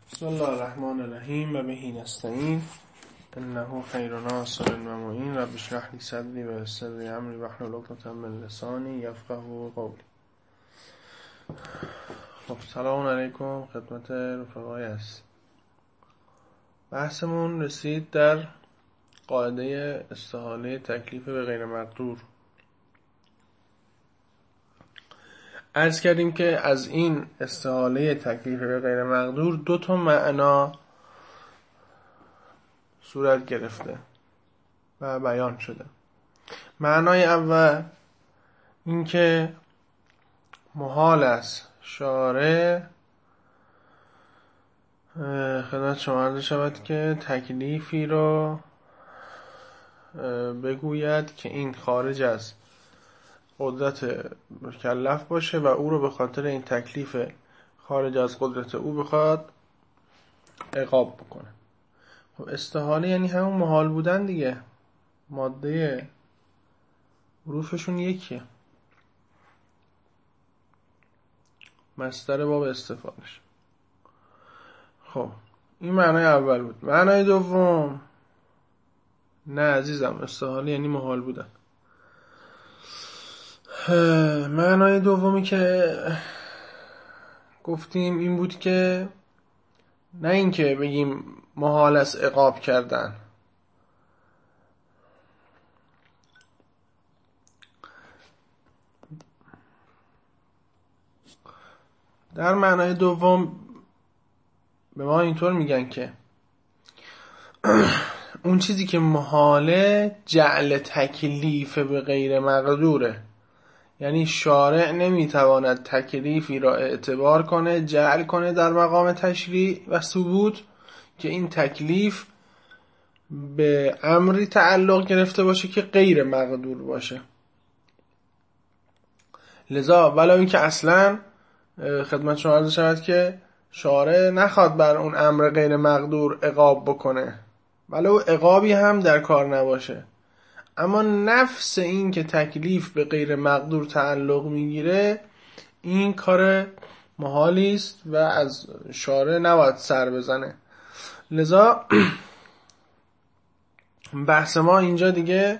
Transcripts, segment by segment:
بسم الله الرحمن الرحیم و بهی نستعین انه خیر ناصر و معین. رب اشرح لی صدری و یسر لی امری واحلل عقدة من لسانی یفقهوا قولی. خب سلام علیکم خدمت رفقای هست. بحثمون رسید در قاعده استحاله تکلیف به غیر مقدور. عرض کردیم که از این استحاله تکلیف به غیر مقدور دو تا معنا صورت گرفته و بیان شده. معنای اول این که محال است شارع خدمت شما عرض شود که تکلیفی رو بگوید که این خارج از قدرت مکلف باشه و او رو به خاطر این تکلیف خارج از قدرت او بخواد عقاب بکنه. خب استحاله یعنی همون محال بودن دیگه، ماده حروفشون یکیه، مصدر باب استفادهش. خب این معنای اول بود. معنای دوم نه عزیزم، استحاله یعنی محال بودن. معنای دومی که گفتیم این بود که نه اینکه بگیم محال است عقاب کردن، در معنای دوم به ما اینطور میگن که اون چیزی که محاله جعل تکلیف به غیر مقدوره، یعنی شارع نمیتواند تکلیفی را اعتبار کنه، جعل کنه در مقام تشریع و ثبوت که این تکلیف به امری تعلق گرفته باشه که غیر مقدور باشه. لذا ولو اینکه اصلا خدمت شما عرض شود که شارع نخواد بر اون امر غیر مقدور عقاب بکنه، ولو عقابی هم در کار نباشه، اما نفس این که تکلیف به غیر مقدور تعلق میگیره این کار محالی است و از شارع نباید سر بزنه. لذا بحث ما اینجا دیگه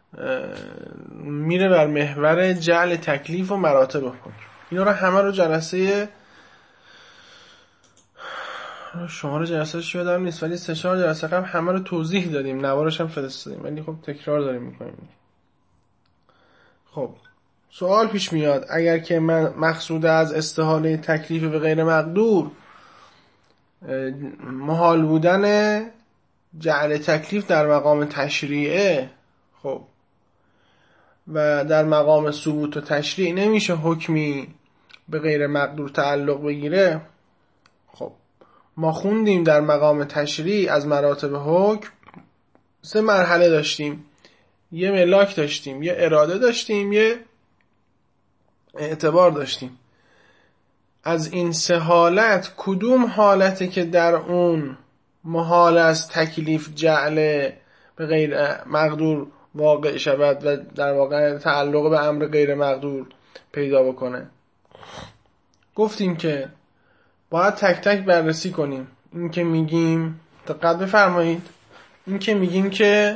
میره بر محور جعل تکلیف و مراتب حکم. اینا رو همه رو جلسه شماره جلسه‌اش یادم نیست، ولی 3-4 جلسه قبل همه رو توضیح دادیم، نوارش هم فرستادیم، ولی خب تکرار داریم میکنیم. خب سوال پیش میاد، اگر که من مقصود از استحاله تکلیف به غیر مقدور محال بودن جعل تکلیف در مقام تشریعه، خب و در مقام ثبوت و تشریع نمیشه حکمی به غیر مقدور تعلق بگیره. خب ما خوندیم در مقام تشریع از مراتب حکم 3 مرحله داشتیم، یه ملاک داشتیم، یه اراده داشتیم، یه اعتبار داشتیم. از این 3 حالت کدوم حالته که در اون محال است تکلیف جعل به غیر مقدور واقع شود و در واقع تعلق به امر غیر مقدور پیدا بکنه؟ گفتیم که باید تک تک بررسی کنیم. این که میگیم دقت بفرمایید، این که میگیم که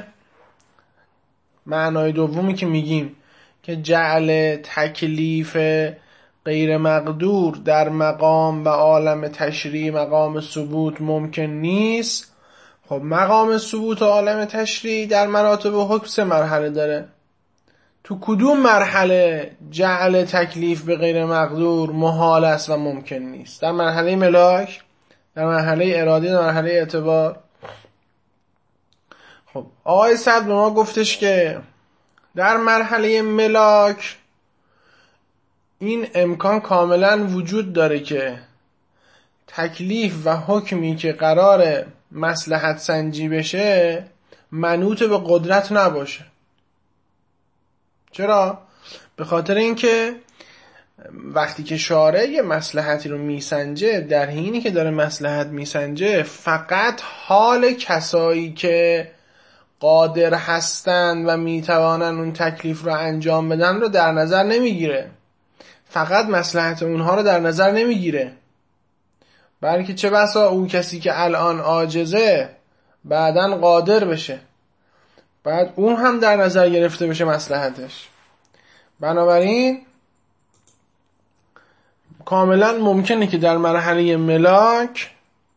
معنای دومی که میگیم که جعل تکلیف غیر مقدور در مقام و عالم تشریع مقام ثبوت ممکن نیست. خب مقام ثبوت و عالم تشریع در مراتب حکم 3 مرحله داره. تو کدوم مرحله جعل تکلیف به غیر مقدور محال است و ممکن نیست؟ در مرحله ملاک، در مرحله اراده، در مرحله اعتبار. خب آقای صدر به ما گفتش که در مرحله ملاک این امکان کاملا وجود داره که تکلیف و حکمی که قرار مصلحت سنجی بشه منوط به قدرت نباشه. چرا؟ به خاطر اینکه وقتی که شارع یه مصلحتی رو میسنجه، در حینی که داره مصلحت میسنجه فقط حال کسایی که قادر هستند و میتوانن اون تکلیف رو انجام بدن رو در نظر نمیگیره، فقط مصلحت اونها رو در نظر نمیگیره، بلکه چه بسا اون کسی که الان عاجزه بعدن قادر بشه، بعد اون هم در نظر گرفته بشه مصلحتش. بنابراین کاملا ممکنه که در مرحله ملاک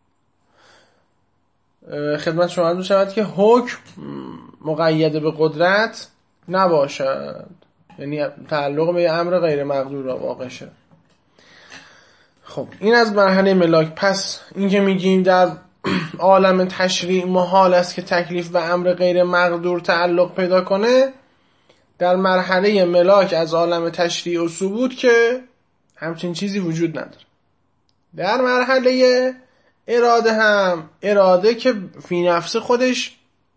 خدمت شما عرض شود که حکم مقید به قدرت نباشد، یعنی تعلق به امر غیر مقدور را واقع شد. خب این از مرحله ملاک. پس این که میگیم در عالم تشریع محال است که تکلیف به امر غیر مقدور تعلق پیدا کنه، در مرحله ملاک از عالم تشریع و ثبوت که همچین چیزی وجود نداره. در مرحله اراده هم، اراده که فی نفس خودش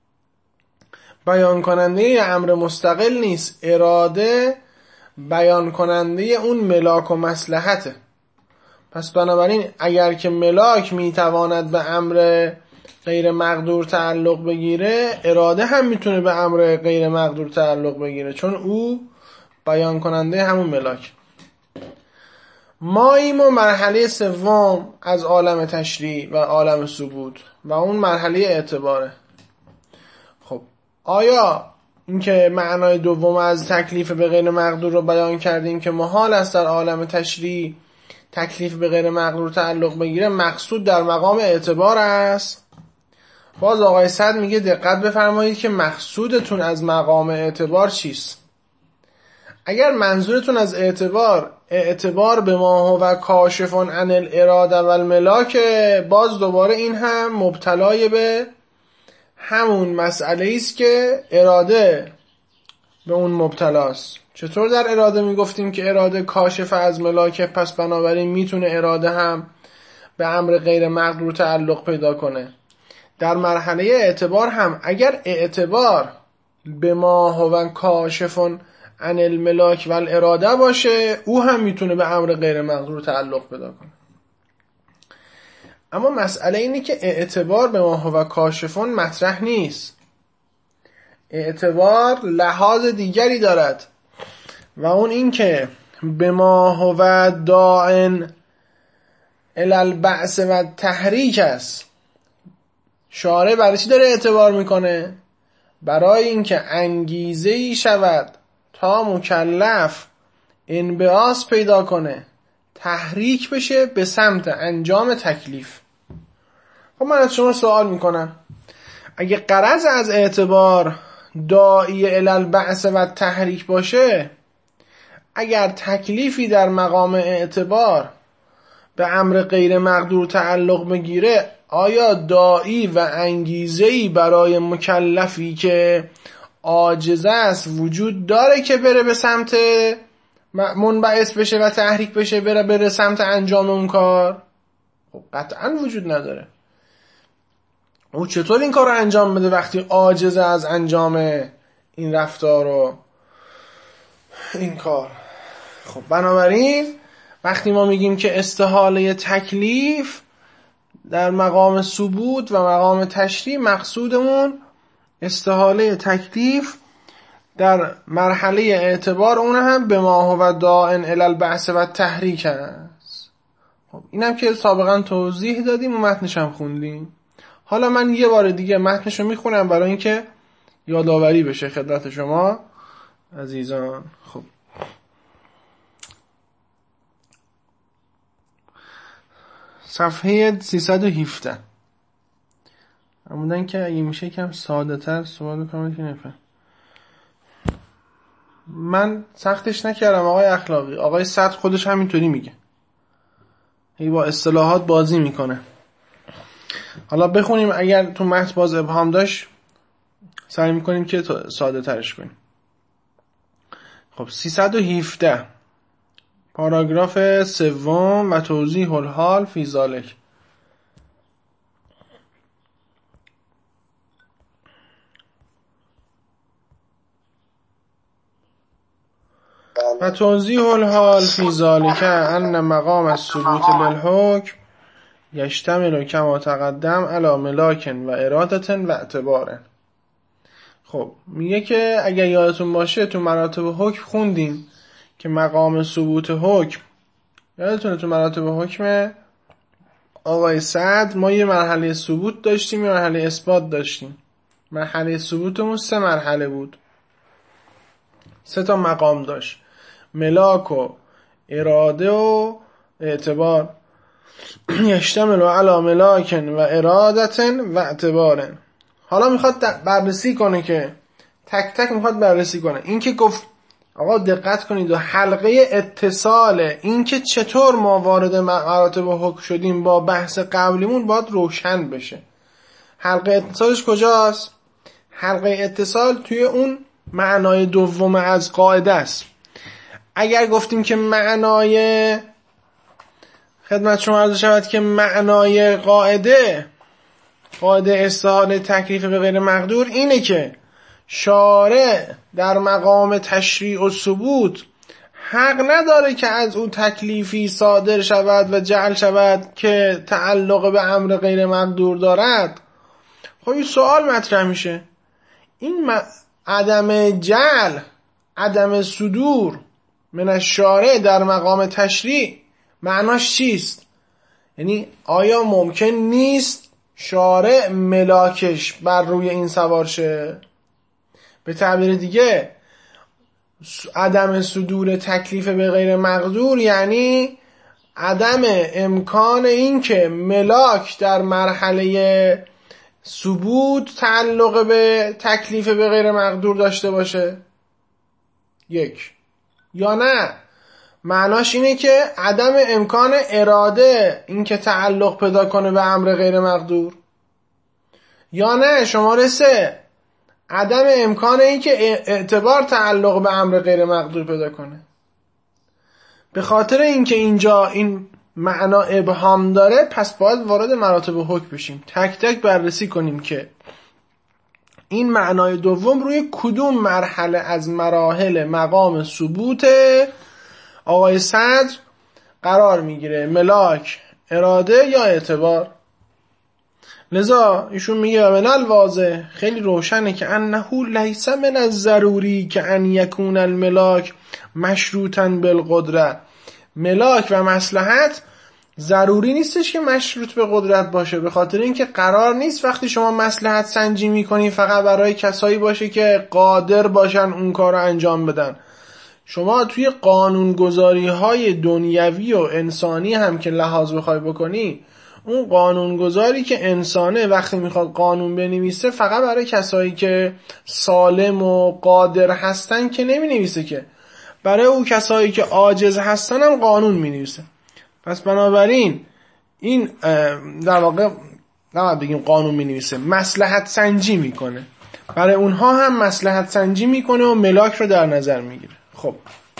بیان کننده ی امر مستقل نیست، اراده بیان کننده اون ملاک و مصلحته. پس بنابراین اگر که ملاک میتواند به امر غیر مقدور تعلق بگیره، اراده هم میتونه به امر غیر مقدور تعلق بگیره، چون او بیان کننده همون ملاک. ماییم و مرحله سوم از عالم تشریع و عالم ثبوت و اون مرحله اعتباره. خب آیا اینکه معنای دوم از تکلیف به غیر مقدور رو بیان کردیم که محال است در عالم تشریع تکلیف به غیر مقدور تعلق بگیره، مقصود در مقام اعتبار است؟ باز آقای سعد میگه دقت بفرمایید که مقصودتون از مقام اعتبار چیست. اگر منظورتون از اعتبار به ما هو کاشف عن الاراده و الملاک، باز دوباره این هم مبتلای به همون مسئله است که اراده به اون مبتلاست. چطور در اراده میگفتیم که اراده کاشف از ملاک، پس بنابراین میتونه اراده هم به امر غیر مقدور تعلق پیدا کنه. در مرحله اعتبار هم اگر اعتبار به ما هو کاشف عن الملاک و الاراده باشه، او هم میتونه به امر غیر مقدور تعلق پیدا کنه. اما مسئله اینه که اعتبار به ما هو کاشف مطرح نیست. اعتبار لحاظ دیگری دارد و اون این که به ما هو داعن الی البعث و تحریک است. شارع برای چی داره اعتبار میکنه؟ برای اینکه انگیزه‌ای شود تا مکلف انبعاث پیدا کنه، تحریک بشه به سمت انجام تکلیف. خب من از شما سوال میکنم، اگه غرض از اعتبار داعی الی البعث و تحریک باشه، اگر تکلیفی در مقام اعتبار به امر غیر مقدور تعلق بگیره، آیا داعی و انگیزه‌ای برای مکلفی که عاجز است وجود داره که بره به سمت منبعث بشه و تحریک بشه، بره سمت انجام اون کار؟ خب قطعا وجود نداره. او چطور این کار رو انجام بده وقتی عاجز از انجام این رفتار و این کار؟ خب بنابراین وقتی ما میگیم که استحاله تکلیف در مقام ثبوت و مقام تشریع، مقصودمون استحاله تکلیف در مرحله اعتبار، اون هم به ما هو داعن الی البعث و تحریک است. خب اینم که سابقا توضیح دادیم و متنش هم خوندیم. حالا من یه بار دیگه متنش رو میخونم برای اینکه یادآوری بشه خدمت شما عزیزان. خب صفحه 317 همونن که اگه میشه کم ساده تر سوال کنم که نفهم. من سختش نکردم آقای اخلاقی، آقای سعد خودش همینطوری میگه، هی با اصطلاحات بازی میکنه. حالا بخونیم، اگر تو متن باز ابهام داشت سعی میکنیم که ساده ترش کنیم. خب 317 پاراگراف سوم و توضیح الحال فی ذالک. و توضیح الحال فی ذالک ان مقام الثبوت للحکم یشتمل کما تقدم علی ملاک و ارادت و اعتبار. خب میگه که اگر یادتون باشه تو مراتب حکم خوندیم که مقام ثبوت حکم، یادتونه تو مراتب حکم آقای صدر ما یه مرحله ثبوت داشتیم، یه مرحله اثبات داشتیم. مرحله ثبوتمون 3 مرحله بود، 3 تا مقام داشت: ملاک و اراده و اعتبار. یشتمل علی ملاکن و ارادتن و اعتبارن. حالا میخواد بررسی کنه که تک تک میخواد بررسی کنه. این که گفت آقا دقت کنید و حلقه اتصال، این که چطور ما وارد مراتب حکم شدیم با بحث قبلیمون باید روشن بشه. حلقه اتصالش کجاست؟ حلقه اتصال توی اون معنای دوم از قاعده است. اگر گفتیم که معنای، خدمت شما عرض شود که معنای قاعده استحاله تکلیف به غیر مقدور اینه که شارع در مقام تشریع و ثبوت حق نداره که از او تکلیفی صادر شود و جعل شود که تعلق به امر غیر مقدور دارد. خب این سوال مطرح میشه، این عدم جعل، عدم صدور من الشارع در مقام تشریع معناش چیست؟ یعنی آیا ممکن نیست شارع ملاکش بر روی این سوار شه؟ به تعبیر دیگه عدم صدور تکلیف به غیر مقدور یعنی عدم امکان این که ملاک در مرحله ثبوت تعلق به تکلیف به غیر مقدور داشته باشه. یک. یا نه معناش اینه که عدم امکان اراده این که تعلق پیدا کنه به امر غیر مقدور. یا نه شماره 3 عدم امکان این که اعتبار تعلق به امر غیر مقدور پیدا کنه. به خاطر اینکه اینجا این معنا ابهام داره پس باید وارد مراتب حکم بشیم، تک تک بررسی کنیم که این معنای دوم روی کدوم مرحله از مراحل مقام ثبوت آقای صدر قرار میگیره، ملاک، اراده یا اعتبار. لذا ایشون میگه من الواضح، خیلی روشنه که انه لیس من الضروری که ان یکون الملاک مشروطا بالقدرت. ملاک و مصلحت ضروری نیستش که مشروط به قدرت باشه، به خاطر اینکه قرار نیست وقتی شما مصلحت سنجی میکنی فقط برای کسایی باشه که قادر باشن اون کار رو انجام بدن. شما توی قانونگذاری های دنیوی و انسانی هم که لحاظ بخوای بکنی، اون قانونگذاری که انسانه وقتی میخواد قانون بنویسه فقط برای کسایی که سالم و قادر هستن که نمینویسه، که برای اون کسایی که عاجز هستن هم قانون مینویسه. پس بنابراین این در واقع نباید بگیم قانون مینویسه، مصلحت سنجی میکنه، برای اونها هم مصلحت سنجی میکنه و ملاک رو در نظر میگیره. خب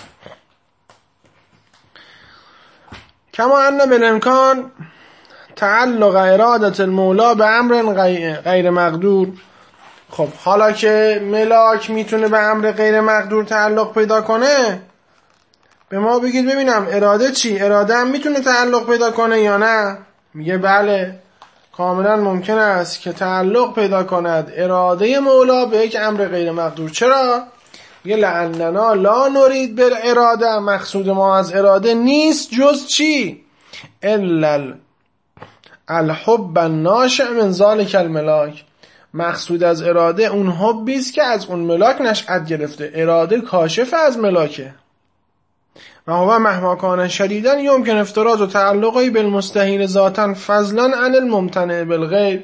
کما ان بالامکان تعلق ارادت المولا به امر غیر مقدور. خب حالا که ملاک میتونه به امر غیر مقدور تعلق پیدا کنه، به ما بگید ببینم اراده چی؟ اراده هم میتونه تعلق پیدا کنه یا نه؟ میگه بله، کاملا ممکن است که تعلق پیدا کند اراده مولا به یک امر غیر مقدور. چرا؟ میگه لعننا لا نرید بالاراده، مقصود ما از اراده نیست جز چی؟ الا الحب الناشئ من ذلک الملاک. مقصود از اراده اون حبی است که از اون ملاک نشأت گرفته. اراده کاشف از ملاکه. و هو مهما کان شدیداً یمکن افتراض و تعلقی بالمستحیل ذاتا فضلا عن الممتنع بالغیر.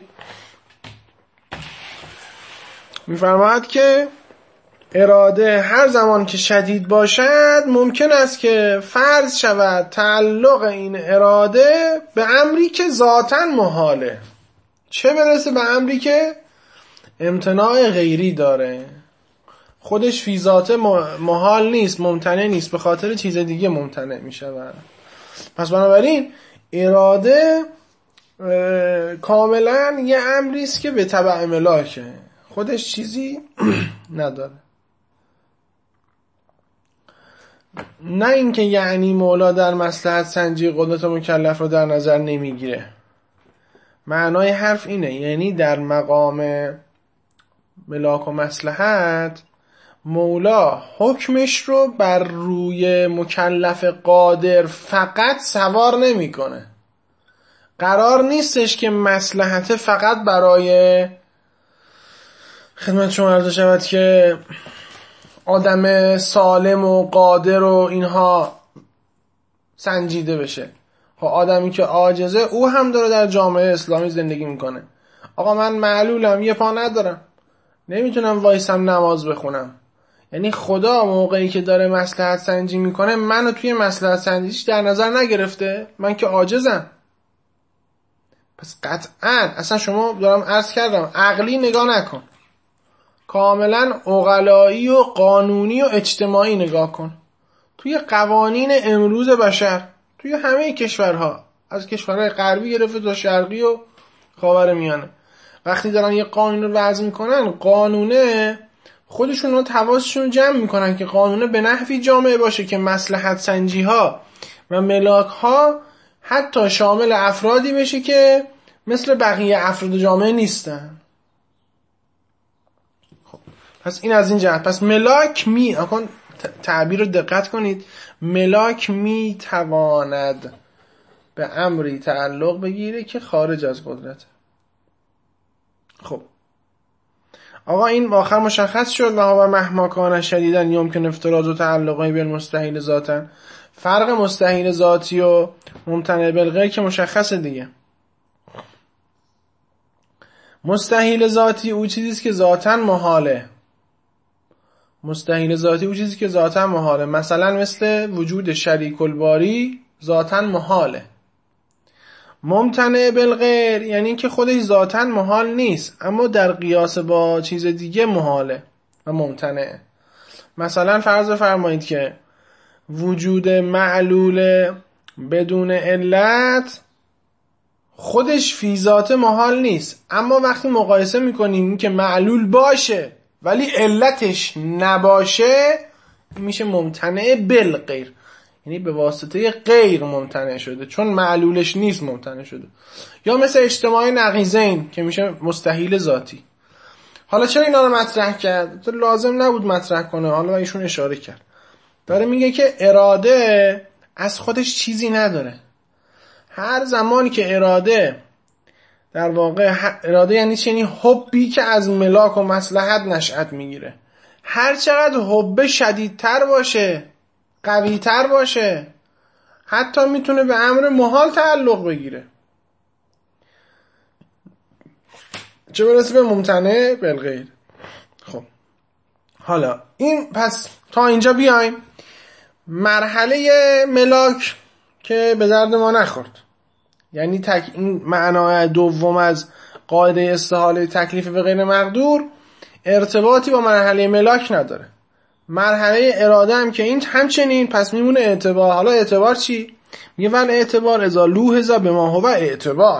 میفرماید که اراده هر زمان که شدید باشد ممکن است که فرض شود تعلق این اراده به امری که ذاتاً محاله، چه برسه به امری که امتناع غیری داره، خودش فی ذاته محال نیست، ممتنع نیست، به خاطر چیز دیگه ممتنع می شود. پس بنابراین اراده کاملا یه امری است که به تبع ملاکه، خودش چیزی نداره. نه اینکه یعنی مولا در مصلحت سنجی قدرت مکلف رو در نظر نمیگیره. معنای حرف اینه، یعنی در مقام ملاک و مصلحت مولا حکمش رو بر روی مکلف قادر فقط سوار نمیکنه، قرار نیستش که مصلحت فقط برای خدمت شما عرض شود که آدم سالم و قادر و اینها سنجیده بشه. خب آدمی که عاجزه او هم داره در جامعه اسلامی زندگی میکنه. آقا من معلولم، یه پا ندارم، نمیتونم وایسم نماز بخونم. یعنی خدا موقعی که داره مصلحت سنجی میکنه منو توی مصلحت سنجیش در نظر نگرفته؟ من که عاجزم. پس قطعا اصلا شما دارم عرض کردم عقلی نگاه نکن، کاملا عقلایی و قانونی و اجتماعی نگاه کن. توی قوانین امروز بشر توی همه کشورها، از کشورهای غربی گرفته تا شرقی و خاورمیانه، وقتی دارن یه قانون رو وضع میکنن، قانونه خودشون رو حواسشون جمع میکنن که قانونه به نحوی جامعه باشه که مصلحت سنجی ها و ملاک ها حتی شامل افرادی بشه که مثل بقیه افراد جامعه نیستن. خب پس این از این جهت. پس ملاک تعبیر رو دقت کنید، ملاک می تواند به امری تعلق بگیره که خارج از قدرت. خب آقا این آخر مشخص شد و هو مهما کان شدیداً یمکن افتراض و تعلقی بالمستحیل ذاتاً. فرق مستحیل ذاتی و ممتنع بالغیر که مشخصه دیگه. مستحیل ذاتی او چیزیست که ذاتاً محاله. مستحیل ذاتی او چیزی که ذاتاً محاله، مثلا مثل وجود شریک الباری ذاتاً محاله. ممتنع بالغیر یعنی که خودش ذاتاً محال نیست اما در قیاس با چیز دیگه محاله و ممتنعه. مثلا فرض فرمایید که وجود معلول بدون علت خودش فی ذات محال نیست، اما وقتی مقایسه میکنیم که معلول باشه ولی علتش نباشه میشه ممتنع بالغیر، یعنی به واسطه غیر ممتنع شده، چون معلولش نیست ممتنع شده. یا مثل اجتماع نقیضین که میشه مستحیل ذاتی. حالا چرا اینا رو مطرح کرد؟ تو لازم نبود مطرح کنه، حالا ایشون اشاره کرد. داره میگه که اراده از خودش چیزی نداره. هر زمانی که اراده در واقع اراده یعنی چی؟ یعنی حبی که از ملاک و مصلحت نشأت میگیره. هر چقدر حب شدیدتر باشه، قویتر باشه، حتی میتونه به امر محال تعلق بگیره، چه برسه به ممتنع بالغیر. خب حالا این پس تا اینجا بیایم. مرحله ملاک که به درد ما نخورد، یعنی این معنای دوم از قاعده استحاله تکلیف به غیر مقدور ارتباطی با مرحله ملاک نداره. مرحله اراده هم که این همچنین، پس میمونه اعتبار. حالا اعتبار چی؟ میگه ول اعتبار اذا لوحظ بما هو اعتبار.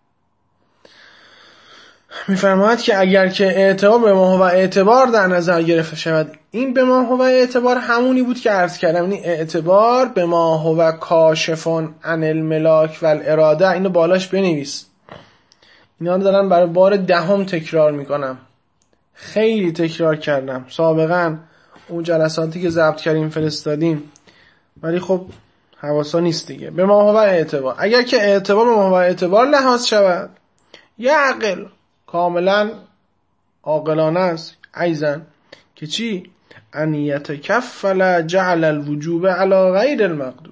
میفرماید که اگر که اعتبار به ما هو اعتبار در نظر گرفته شود، این به ما هو اعتبار همونی بود که عرض کردم، یعنی اعتبار به ما هو کاشفون عن الملاک و الاراده. اینو بالاش بنویس، اینا رو دارم برای بار 10 تکرار میکنم، خیلی تکرار کردم سابقا اون جلساتی که ضبط کردیم فرستادیم، ولی خب حواسا نیست دیگه. به ما هو اعتبار، اگر که اعتبار به ما هو اعتبار لحاظ شود، یه عقل کاملا عاقلانه است ایزن که چی؟ ان یتکفل جعل الوجوب علی غیر المقدور.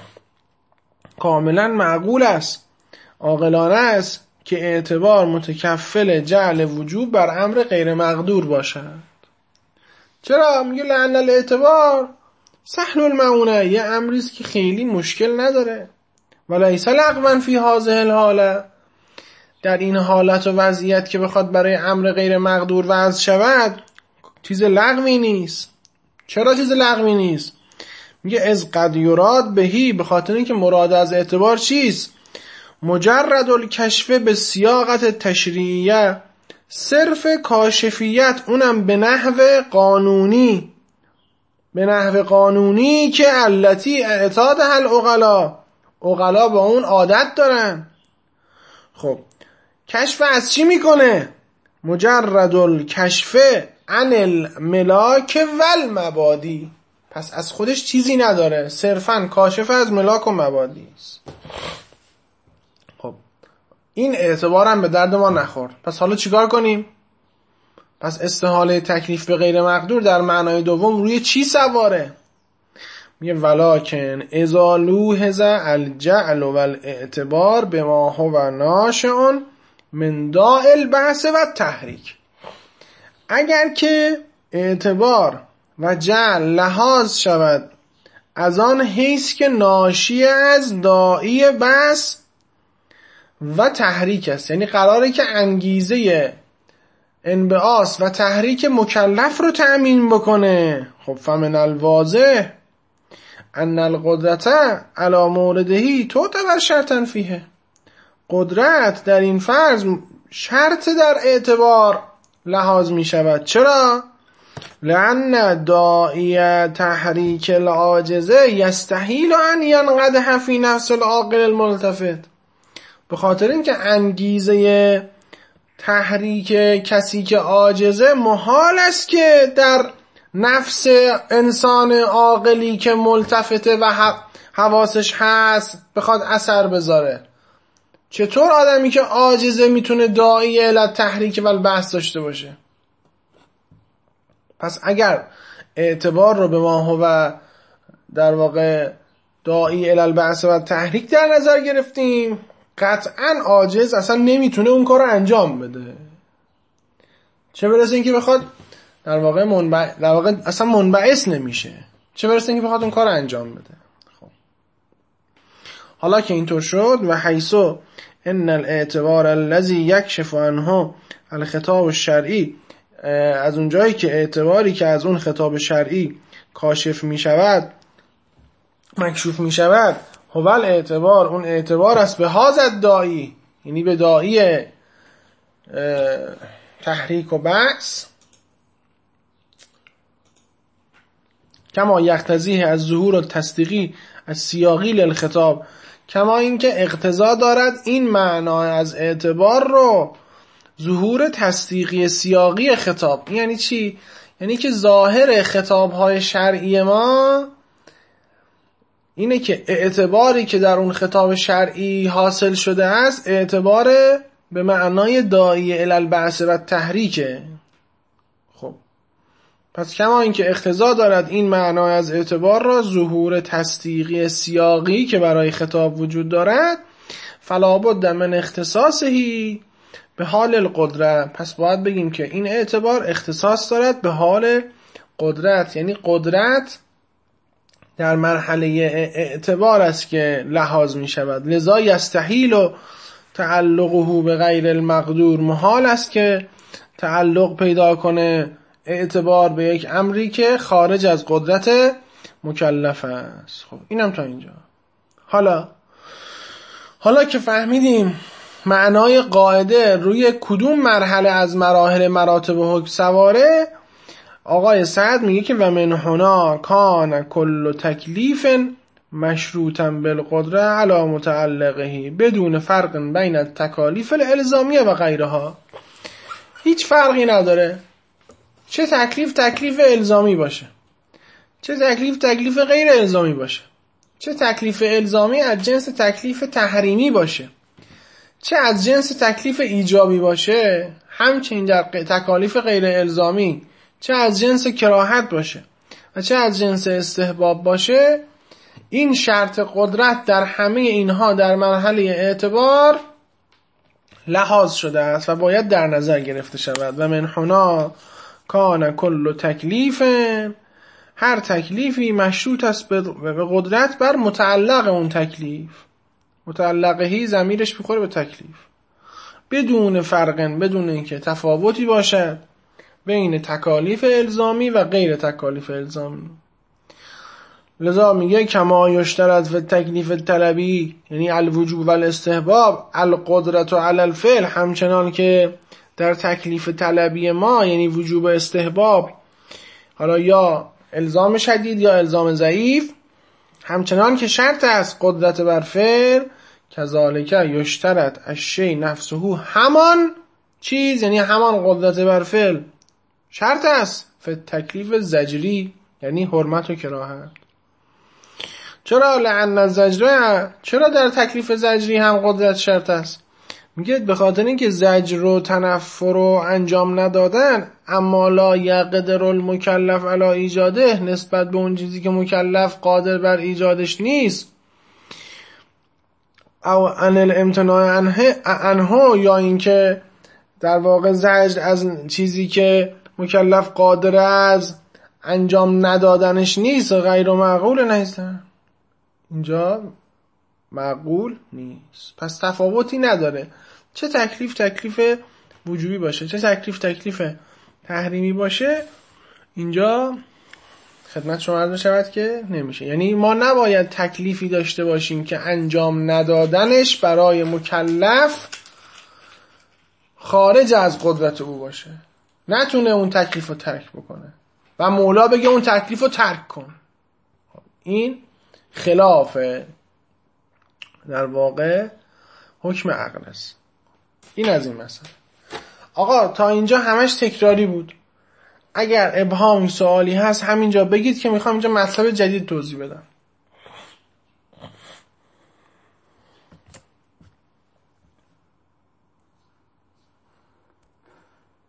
کاملا معقول است، عاقلانه است که اعتبار متکفل جعل وجوب بر امر غیر مقدور باشد. چرا؟ میگه لأن الاعتبار سهل المعونه، یه امریست که خیلی مشکل نداره. ولیس لغوا فی هذه الحاله، در این حالت و وضعیت که بخواد برای امر غیر مقدور وضع شود چیز لغوی نیست. چرا چیز لغوی نیست؟ میگه از قد یراد بهی، به خاطر اینکه مراد از اعتبار چیست؟ مجرد الکشف به سیاقت تشریعیه، صرف کاشفیت، اونم به نحو قانونی، به نحو قانونی که علتی اعتادها العقلا، عقلا با اون عادت دارن. خب کشف از چی میکنه؟ مجرد الکشف عن الملاک والمبادی، پس از خودش چیزی نداره، صرفاً کاشف از ملاک و مبادی است. خب این اعتبارم به درد ما نخورد. پس حالا چیکار کنیم؟ پس استحاله تکلیف به غیر مقدور در معنای دوم روی چی سواره؟ میگه ولکن اذا لوحظ الجعل والاعتبار بما هو ناشئ من داء البعث و تحریک. اگر که اعتبار و جعل لحاظ شود از آن حیث که ناشی از داعی بحث و تحریک است، یعنی قراره که انگیزه انبعاث و تحریک مکلف رو تأمین بکنه، خب فمن الواضح ان القدرت علی موردهی تعتبر شرطا فیه. قدرت در این فرض شرط در اعتبار لحاظ می شود. چرا؟ لأن داعی تحریک العاجزه یستحیل ان ینقدح فی نفس العاقل الملتفت. به خاطر اینکه انگیزه تحریک کسی که عاجزه محال است که در نفس انسان عاقلی که ملتفته و حواسش هست بخواد اثر بذاره. چطور آدمی که عاجزه میتونه داعی علت تحریک و البحث داشته باشه؟ پس اگر اعتبار رو به ما هو در واقع داعی الی البعث و تحریک در نظر گرفتیم، قطعا عاجز اصلا نمیتونه اون کار رو انجام بده، چه برسه اینکه بخواد در واقع اصلا منبعث نمیشه، چه برسه اینکه بخواد اون کار رو انجام بده. خب حالا که اینطور شد و حیثو ان الاعتبار الذي یکشف عنه الخطاب الشرعی، از اون جایی که اعتباری که از اون خطاب شرعی کاشف می شود، مکشوف می شود، هو الاعتبار، اون اعتبار است به هازت داعی، یعنی به داعی تحریک و بحث، کما یقتضیه از ظهور و تصدیقی از سیاقی للخطاب، کما اینکه اقتضا دارد این معنا از اعتبار رو ظهور تصدیقی سیاقی خطاب. یعنی چی؟ یعنی که ظاهر خطاب‌های شرعی ما اینه که اعتباری که در اون خطاب شرعی حاصل شده است اعتبار به معنای داعی الی البعث و تحریکه. خب پس کما اینکه اقتضا دارد این معنا از اعتبار را ظهور تصدیقی سیاقی که برای خطاب وجود دارد، فلا بد من اختصاصهی به حال القدرت، پس باید بگیم که این اعتبار اختصاص دارد به حال قدرت، یعنی قدرت در مرحله اعتبار است که لحاظ می شود. لذا یستحیل و تعلقه به غیر المقدور، محال است که تعلق پیدا کنه اعتبار به یک امری که خارج از قدرت مکلف است. خب اینم تا اینجا. حالا که فهمیدیم معنای قاعده روی کدوم مرحله از مراحل مراتب و حکم سواره، آقای سعد میگه که و من هنا کان کل تکلیف مشروطا بالقدره علی متعلقه بدون فرق بین التکالیف الالزامیه و غیرها. هیچ فرقی نداره چه تکلیف الزامی باشه، چه تکلیف غیر الزامی باشه، چه تکلیف الزامی از جنس تکلیف تحریمی باشه، چه از جنس تکلیف ایجابی باشه، همچنین در تکالیف غیر الزامی چه از جنس کراهت باشه و چه از جنس استحباب باشه، این شرط قدرت در همه اینها در مرحله اعتبار لحاظ شده است و باید در نظر گرفته شود. و من هنا کان کل تکلیف، هر تکلیفی مشروط است به قدرت بر متعلق اون تکلیف، متعلقهی ضمیرش بخوره به تکلیف، بدون فرقن، بدون اینکه تفاوتی باشد بین تکالیف الزامی و غیر تکالیف الزامی. لذا میگه کما یشترط فی تکلیف طلبی، یعنی الوجوب و الاستحباب، القدرت و علی الفعل، همچنان که در تکلیف طلبی ما یعنی وجوب استحباب، حالا یا الزام شدید یا الزام ضعیف، همچنان که شرط است قدرت بر فعل، کذالک یشترط الشیء نفسه، همان چیز یعنی همان قدرت بر فعل شرط است فی تکلیف زجری، یعنی حرمت و کراهت. چرا؟ لأن الزجر، چرا در تکلیف زجری هم قدرت شرط است؟ میگه به خاطر اینکه زجر و تنفر رو انجام ندادن، اما لا یقدر المکلف علی ایجاده، نسبت به اون چیزی که مکلف قادر بر ایجادش نیست، او ان الامتناع عنه، یا اینکه در واقع زجر از چیزی که مکلف قادر از انجام ندادنش نیست، غیر معقول نیست، اینجا معقول نیست. پس تفاوتی نداره چه تکلیف وجوبی باشه، چه تکلیف تحریمی باشه، اینجا خدمت شما عرض شود که نمیشه. یعنی ما نباید تکلیفی داشته باشیم که انجام ندادنش برای مکلف خارج از قدرت او باشه، نتونه اون تکلیف رو ترک بکنه و مولا بگه اون تکلیف رو ترک کن. این خلاف در واقع حکم عقل است. این از این مسئله. آقا تا اینجا همش تکراری بود. اگر ابهامی سوالی هست همینجا بگید که میخوام اینجا مطلب جدید توضیح بدم.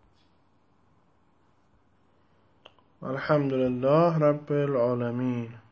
الحمدلله رب العالمین.